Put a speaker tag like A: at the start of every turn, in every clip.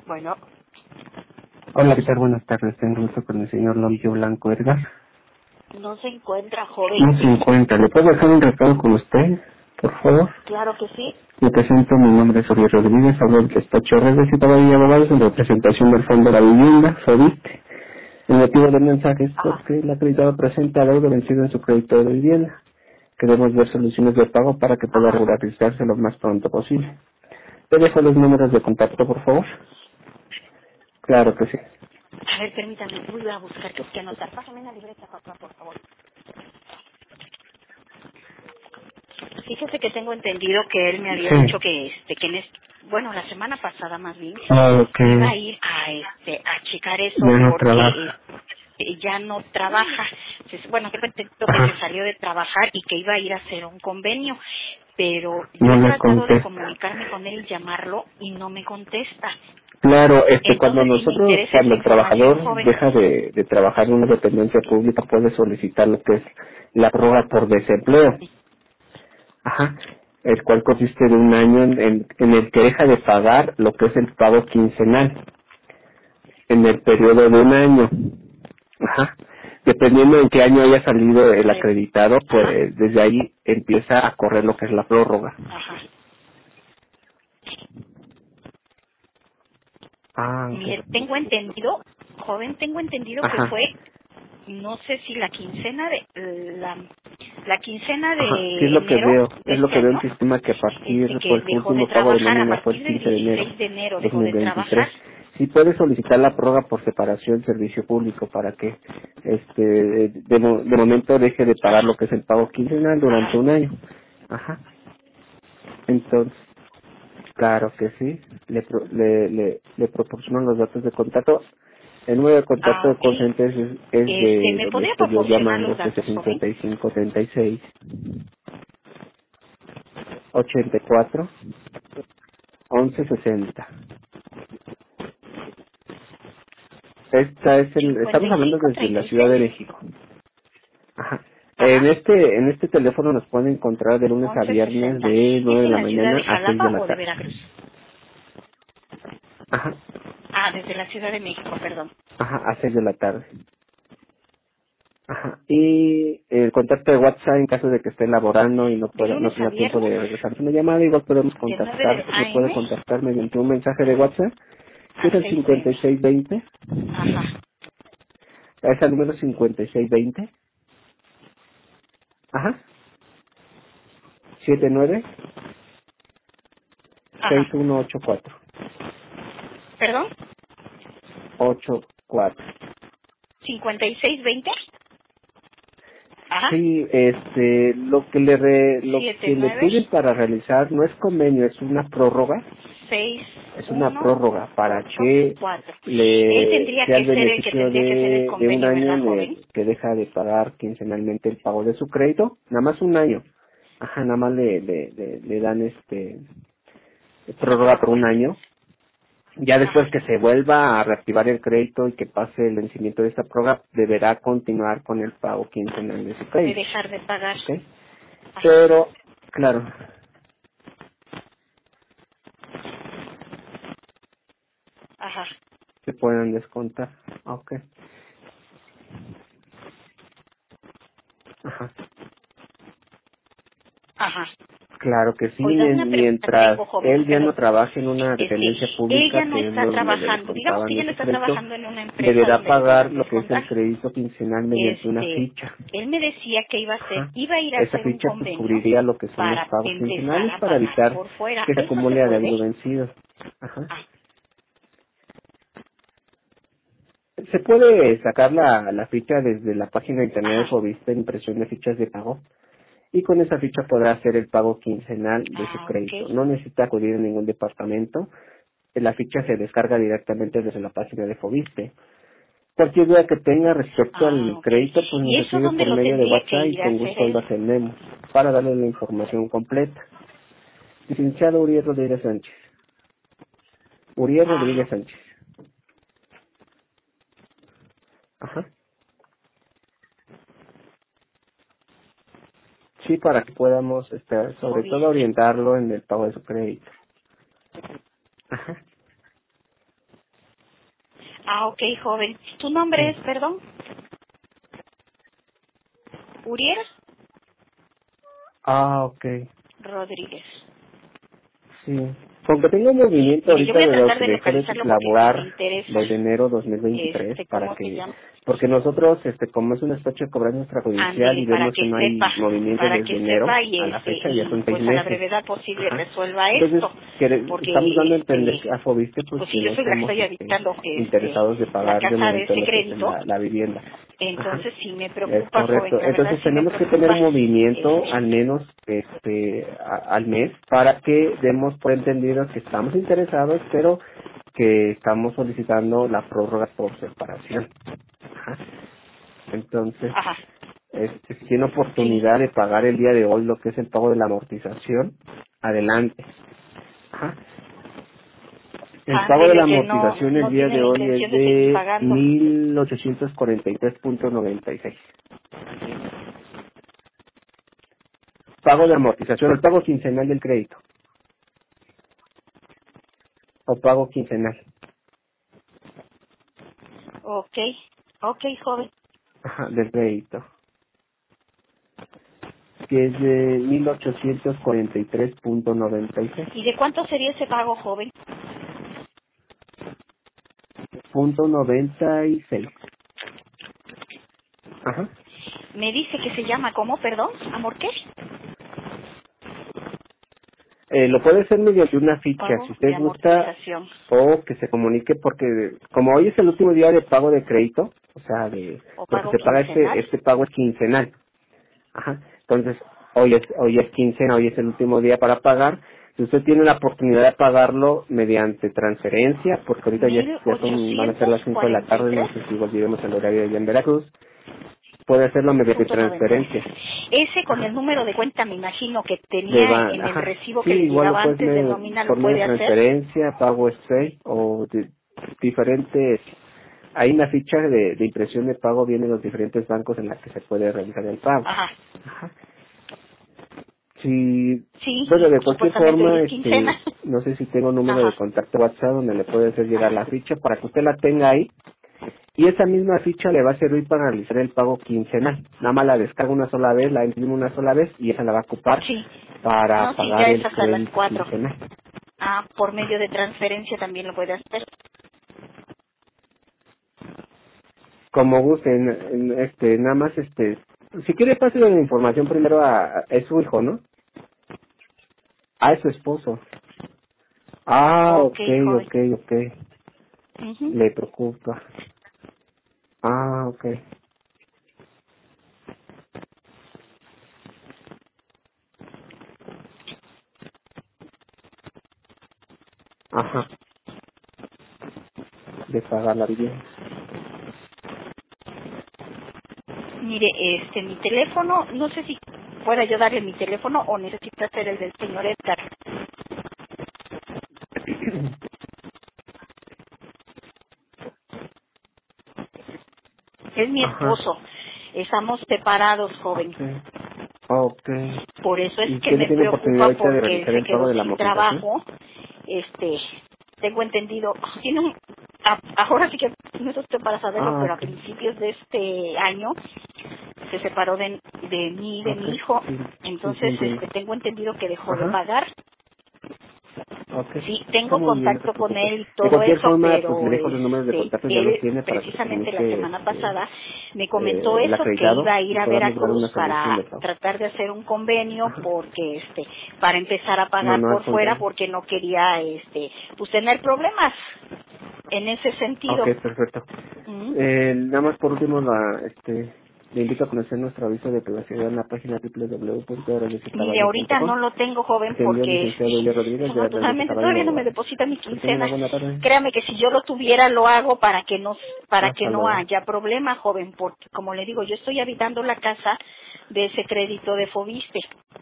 A: Bueno,
B: Hola, ¿qué tal? Buenas tardes. Tengo gusto con el señor Loillo Blanco Edgar.
A: no se encuentra, joven.
B: No se encuentra. ¿Le puedo dejar un recado con usted, por favor?
A: Claro que sí.
B: Me presento, mi nombre es Oriol Rodríguez, hablo del despacho Redes y Caballo y Abogados en representación del Fondo de la Vivienda, FOBISTE. El motivo del mensaje es porque el acreditado presenta deuda vencido en su crédito de vivienda. Queremos ver soluciones de pago para que pueda regularizarse lo más pronto posible. ¿Le dejo los números de contacto, por favor? Claro que sí.
A: A ver, permítame, voy a buscar que anotar. Pásame una libreta, papá, por favor. Fíjese que tengo entendido que él me había
B: Sí.
A: dicho que bueno, la semana pasada más bien,
B: Ok.
A: iba a ir a checar eso
B: Ya no
A: porque
B: trabaja.
A: ya no trabaja. Bueno, tengo entendido que
B: Ajá.
A: se salió de trabajar y que iba a ir a hacer un convenio, pero yo
B: No
A: he
B: le
A: tratado de
B: contesta.
A: comunicarme con él y llamarlo y no me contesta.
B: Claro, cuando
A: Entonces, si me interesa esa
B: cuando el
A: información,
B: trabajador
A: joven.
B: deja de trabajar en una dependencia pública, puede solicitar lo que es la prórroga por desempleo. Ajá. El cual consiste de un año en el que deja de pagar lo que es el pago quincenal, en el periodo de un año. Ajá. Dependiendo en qué año haya salido el acreditado,
A: Ajá,
B: pues desde ahí empieza a correr lo que es la prórroga.
A: ajá.
B: Ah,
A: Mire,
B: ok.
A: tengo entendido, joven, tengo entendido que
B: Ajá.
A: fue, no sé si la quincena de la quincena
B: Ajá,
A: de
B: sí es lo que
A: enero
B: veo,
A: de
B: es lo
A: este
B: que veo en
A: año,
B: el sistema que a partir,
A: que
B: pues el
A: dejó de
B: último pago de
A: trabajar a
B: nómina fue el
A: partir del
B: 15 de enero
A: 16 de enero, dejó de
B: 2023.
A: trabajar.
B: Sí puede solicitar la prórroga por separación del servicio público para que de momento deje de pagar
A: Ajá,
B: lo que es el pago quincenal durante
A: ajá.
B: un año. Ajá. Entonces, claro que sí, le proporciono los datos de contacto. El número de contacto
A: Ah,
B: de
A: ok.
B: Consentes es de
A: ¿Me
B: donde
A: podría
B: estoy yo
A: proporcionar
B: llamando,
A: los
B: que es el
A: datos, joven?
B: 5536 84 1160. Estamos hablando desde la Ciudad
A: 5536.
B: de México. Ajá.
A: Ajá.
B: En este teléfono nos pueden encontrar de lunes a viernes
A: 1160.
B: de
A: ¿Es
B: 9 de
A: en
B: la
A: la ciudad
B: mañana
A: de
B: a 6 de
A: Jalapa
B: la
A: o de
B: tarde.
A: Veracruz?
B: Ajá.
A: Ah, desde la Ciudad de México, perdón.
B: Ajá, a 6 de la tarde. Ajá. Y el contacto de WhatsApp en caso de que esté laborando y
A: De
B: no
A: lunes a
B: tenga tiempo
A: viernes,
B: de regresar una llamada, igual podemos
A: de 9 de
B: me puede
A: AM
B: contactar mediante un mensaje de WhatsApp, que es
A: a
B: el
A: 6 PM.
B: 5620,
A: Ajá,
B: es el número 5620, ajá, 79
A: ajá.
B: 6184.
A: ¿Perdón?
B: 84.
A: 5620. Ajá.
B: Sí, lo que le
A: 79
B: piden para realizar no es convenio, es una prórroga, es una prórroga para que
A: 6184. Él
B: le
A: tendría
B: sea el
A: que ser el que
B: beneficio
A: tendría que hacer el
B: de un
A: convenio,
B: año
A: ¿verdad,
B: en
A: joven?
B: el que deja de pagar quincenalmente el pago de su crédito, nada más un año. Ajá, nada más le dan
A: Una
B: prórroga por
A: prórroga.
B: un año. Ya después
A: Ajá.
B: que se vuelva a reactivar el crédito y que pase el vencimiento de esta prórroga, deberá continuar con el pago quincenal de su
A: De
B: crédito.
A: dejar de pagar.
B: ¿Ok?
A: Ajá.
B: Pero, claro,
A: Ajá.
B: se pueden descontar. Ok. Ajá.
A: Ajá.
B: Claro que sí,
A: Oiga, una pregunta que
B: mientras
A: tengo, joven,
B: él ya no
A: perdón.
B: trabaje en una dependencia
A: Él ya
B: pública,
A: no
B: que es
A: está
B: donde le
A: trabajando, digamos
B: descontaban
A: que ya
B: de
A: no
B: su
A: está
B: crédito,
A: trabajando en una empresa
B: deberá
A: donde le
B: pagar
A: puedan
B: lo que es el
A: descontar.
B: crédito quincenal mediante una ficha.
A: Él me decía que
B: Ajá.
A: iba a ir a
B: Esa
A: hacer un
B: ficha pues
A: convenio
B: cubriría lo que son los
A: para
B: pagos
A: empezar
B: quincenales
A: a
B: para
A: pagar
B: evitar
A: por fuera.
B: que se
A: ¿Eso se
B: acumule
A: puede?
B: adeudo vencido. Ajá.
A: Ah,
B: Se puede sacar la ficha desde la página de internet de
A: ajá.
B: Fobiste, impresión de fichas de pago, y con esa ficha podrá hacer el pago quincenal de su
A: Ah,
B: crédito.
A: ok.
B: No necesita acudir a ningún departamento. La ficha se descarga directamente desde la página de Fobiste. Cualquier duda que tenga respecto
A: Ah,
B: al
A: ok.
B: crédito, pues
A: ¿Y
B: nos
A: eso
B: escribe
A: dónde
B: por
A: lo
B: medio de
A: tendría que
B: WhatsApp y
A: ir a
B: con
A: hacer
B: gusto lo
A: él?
B: atendemos para darle la información completa. Licenciado Uriel Rodríguez Sánchez. Uriel
A: Ajá.
B: Rodríguez Sánchez. Ajá. Sí, para que podamos, sobre todo,
A: Joviste.
B: orientarlo en el pago de su crédito. Ajá.
A: Ah, ok, joven. ¿Tu nombre es, perdón? Uriel
B: Ah, ok.
A: Rodríguez.
B: Sí. Con que tenga un movimiento
A: Mire, yo
B: ahorita
A: voy a
B: de lo
A: tratar
B: que
A: de
B: dejó de
A: localizarlo porque sí me
B: laborar
A: interesa.
B: desde enero 2023 para
A: ¿Cómo se
B: que,
A: llama?
B: porque nosotros, como es un despacho de cobranza extrajudicial
A: Ándele,
B: y
A: para
B: vemos que
A: que
B: no hay
A: sepa,
B: movimiento desde enero a la fecha, ya son 6
A: pues a la
B: meses.
A: brevedad posible
B: Ajá.
A: resuelva
B: Entonces,
A: esto, porque
B: estamos dando a entender a Fobiste pues
A: pues
B: que
A: si yo
B: no
A: soy la que
B: estamos
A: estoy habitando
B: interesados de
A: la
B: pagar de
A: casa de
B: momento
A: ese
B: lo que es
A: crédito,
B: la vivienda. Ajá.
A: entonces sí me
B: Es
A: preocupa, joven,
B: correcto.
A: la verdad
B: Entonces
A: sí me
B: tenemos que tener
A: preocupa.
B: un movimiento al menos al mes para que demos por entendido que estamos interesados, pero que estamos solicitando la prórroga por separación. Ajá. Entonces,
A: Ajá,
B: si tiene
A: sí.
B: oportunidad de pagar el día de hoy lo que es el pago de la amortización, adelante. Ajá. El pago de la
A: Ándele, que
B: amortización el
A: no
B: día
A: tiene
B: de
A: la
B: hoy es
A: intención de seguir
B: de
A: pagando.
B: 1,843.96. Pago de amortización, el pago quincenal del crédito. O pago quincenal.
A: Ok, ok, joven.
B: Ajá, del crédito. Que es de 1,843.96.
A: ¿Y de cuánto sería ese pago, joven?
B: Punto 96. Ajá.
A: Me dice que se llama, ¿cómo, perdón? ¿Amor qué?
B: Lo puede hacer mediante una ficha,
A: Pago
B: si
A: de
B: usted gusta,
A: amortización.
B: o que se comunique, porque como hoy es el último día de pago de crédito, o sea,
A: ¿O
B: porque
A: pago
B: se paga
A: quincenal?
B: este pago es quincenal. Ajá. Entonces, hoy es quincena, hoy es el último día para pagar. Si usted tiene la oportunidad de pagarlo mediante transferencia, porque ahorita van a ser las 5 de la tarde, no
A: 1843.
B: sé si volveremos al horario de allá en Veracruz, puede hacerlo mediante
A: Punto 96.
B: transferencia.
A: Ese con el
B: Ajá.
A: número de cuenta, me imagino que tenía en el
B: Ajá.
A: recibo
B: Sí,
A: que le
B: igual lo
A: llegaba
B: puedes
A: antes de nómina, lo
B: por medio de
A: puede hacer.
B: transferencia, pago express o diferentes. Hay una ficha de impresión de pago, vienen los diferentes bancos en las que se puede realizar el pago.
A: Ajá.
B: Ajá. Sí,
A: Sí,
B: bueno, de cualquier
A: supuestamente hoy
B: forma,
A: es quincena.
B: no sé si tengo un número de
A: Ajá.
B: contacto WhatsApp donde le puede hacer llegar
A: Ajá.
B: la ficha para que usted la tenga ahí. Y esa misma ficha le va a servir para realizar el pago quincenal. Nada más la descarga una sola vez, la imprime una sola vez y esa la va a ocupar
A: Sí.
B: para
A: No, sí,
B: pagar
A: ya es
B: el
A: hasta las
B: crédito
A: 4.
B: quincenal.
A: Ah, por medio de transferencia también lo puede hacer.
B: Como gusten, nada más, si quiere pase la información primero es su hijo, ¿no? Es su esposo. Ah,
A: Ok,
B: ok,
A: joven.
B: ok, ok.
A: Ujú.
B: Le preocupa. Ah, ok. Ajá. De pagar la vivienda.
A: Mire, mi teléfono, no sé si pueda yo darle mi teléfono o necesita ser el del señor Edgar. Es mi
B: Ajá.
A: esposo. Estamos separados, joven.
B: Okay. Ok.
A: Por eso es
B: ¿Y
A: que
B: quién
A: me
B: tiene oportunidad
A: preocupa
B: ahorita de
A: porque él
B: realizar
A: se
B: el pago
A: quedó
B: de la
A: sin
B: amortización?
A: trabajo. Este, tengo entendido, tiene ahora sí que no es usted para saberlo,
B: Ah,
A: pero a
B: ok.
A: principios de este año se separó de mí y de
B: Ok.
A: mi hijo.
B: Sí, sí, sí,
A: Entonces,
B: entiendo.
A: tengo entendido que dejó de
B: Ajá.
A: pagar.
B: Ok.
A: Sí,
B: Está
A: tengo
B: muy bien, no se
A: contacto con
B: preocupe.
A: él y
B: De
A: todo
B: cualquier
A: eso,
B: forma, pues le
A: pero
B: dejo los números de contacto, ya los
A: él
B: tiene para que se
A: precisamente la
B: comunique
A: semana pasada me comentó
B: el
A: eso, que
B: acreditado
A: iba a
B: y
A: ir a
B: podamos dar
A: Veracruz
B: una solución de
A: para
B: pago.
A: tratar de hacer un convenio
B: Ajá.
A: porque para empezar a
B: No,
A: pagar
B: no, al
A: por fuera
B: contrario.
A: porque no quería pues tener problemas en ese
B: Ok,
A: sentido.
B: perfecto.
A: Mm.
B: Nada más por último, le invito a conocer nuestro aviso de privacidad en la página
A: Mire, ahorita
B: www.radioscaballo.com.
A: no lo tengo, joven,
B: Atendió el
A: porque
B: licenciado William Rodríguez de Radio
A: desafortunadamente
B: Caballo y
A: todavía no me
B: Abogados.
A: deposita mi
B: Que tenga una
A: quincena.
B: buena tarde.
A: Créame que si yo lo tuviera lo hago para que
B: Hasta
A: no
B: luego.
A: haya problema, joven, porque como le digo, yo estoy habitando la casa de ese crédito de Fobiste.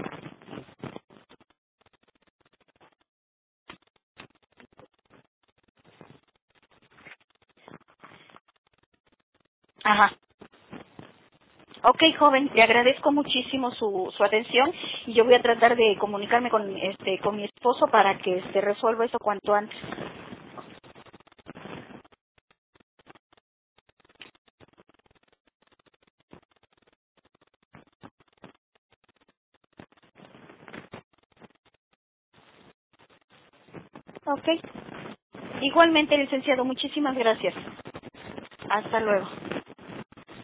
A: Ajá. Ok, joven, le agradezco muchísimo su atención y yo voy a tratar de comunicarme con mi esposo para que resuelva eso cuanto antes. Ok. Igualmente, licenciado, muchísimas gracias. Hasta luego.